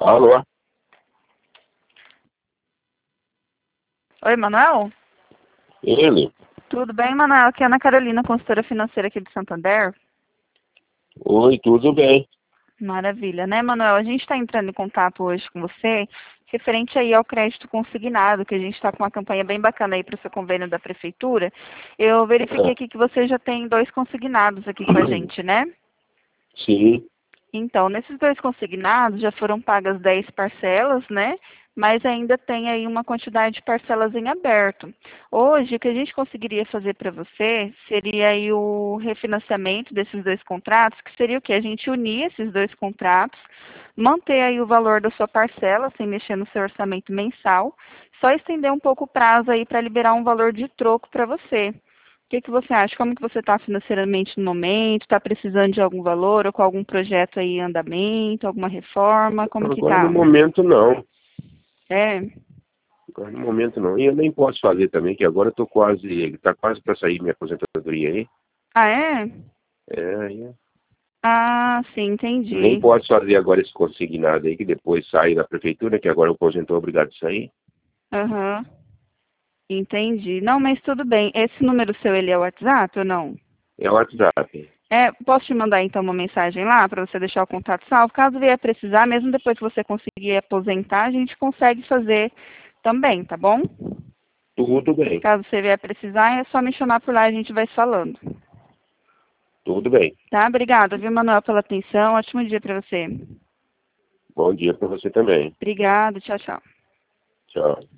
Alô? Oi, Manuel? Ele? Tudo bem, Manuel? Aqui é a Ana Carolina, consultora financeira aqui do Santander. Oi, tudo bem? Maravilha, né, Manuel? A gente está entrando em contato hoje com você, referente aí ao crédito consignado, que a gente está com uma campanha bem bacana aí para o seu convênio da Prefeitura. Eu verifiquei aqui que você já tem 2 consignados aqui com a gente, né? Sim. Então, nesses 2 consignados já foram pagas 10 parcelas, né? Mas ainda tem aí uma quantidade de parcelas em aberto. Hoje, o que a gente conseguiria fazer para você seria aí o refinanciamento desses 2 contratos, que seria o quê? A gente unir esses 2 contratos, manter aí o valor da sua parcela, sem mexer no seu orçamento mensal, só estender um pouco o prazo aí para liberar um valor de troco para você. O que você acha? Como que você está financeiramente no momento? Está precisando de algum valor ou com algum projeto aí em andamento, alguma reforma? Como que Agora no tá? momento não. É? Agora no momento não. E eu nem posso fazer também, que agora eu tô quase, tá quase para sair minha aposentadoria aí. Ah, é? Aí Ah, sim, nem entendi. posso fazer agora esse consignado aí, que depois sai da prefeitura, que agora o aposentou obrigado a sair. Aham, entendi. Não, mas tudo bem. Esse número seu, ele é o WhatsApp ou não? É o WhatsApp. É, posso te mandar então uma mensagem lá para você deixar o contato salvo? Caso vier precisar, mesmo depois que você conseguir aposentar, a gente consegue fazer também, tá bom? Tudo bem. Caso você vier precisar, é só me chamar por lá e a gente vai falando. Tudo bem. Tá? Obrigada, viu, Manuel, pela atenção. Ótimo dia para você. Bom dia para você também. Obrigada, tchau, tchau. Tchau.